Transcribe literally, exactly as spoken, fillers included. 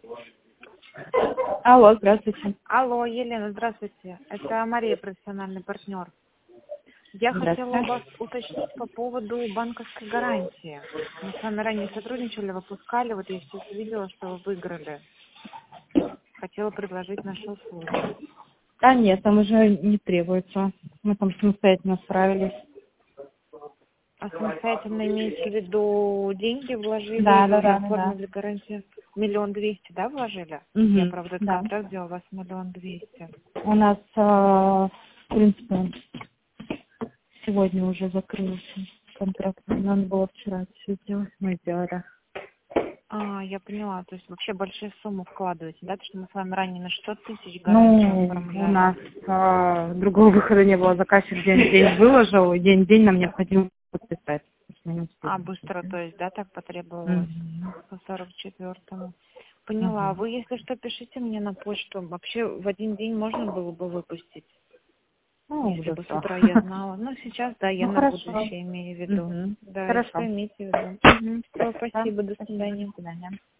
Алло, здравствуйте. Алло, Елена, здравствуйте. Это Мария, профессиональный партнер. Я хотела у вас уточнить по поводу банковской гарантии. Мы с вами ранее сотрудничали, выпускали, вот я сейчас увидела, что вы выиграли. Хотела предложить наши услуги. Да нет, там уже не требуется. Мы там самостоятельно справились. А самостоятельно имеете в виду деньги вложили Да, или да, уже да, оформили да. гарантию? Миллион двести, да, вложили? Угу, Я, правда, этот да. контракт делала, у вас миллион двести. У нас, э, в принципе, сегодня уже закрылся контракт. Надо было вчера все сделать, мы сделали. А, я поняла. То есть вообще большие суммы вкладываете, да? Потому что мы с вами ранее на шестьсот тысяч гарантию Ну, оформляли. у нас э, другого выхода не было. Заказчик день в день выложил, и день в день нам необходимо подписать. А, быстро, то есть, да, так потребовалось Угу. по сорок четвёртому. Поняла. Угу. Вы, если что, пишите мне на почту. Вообще в один день можно было бы выпустить, Ну, если бы с хорошо. утра я знала. Ну, сейчас, да, я Ну, на хорошо. будущее имею в виду. Угу. Да, и Хорошо. что имейте в виду. Угу. Все, Да, спасибо, до спасибо, свидания. до свидания.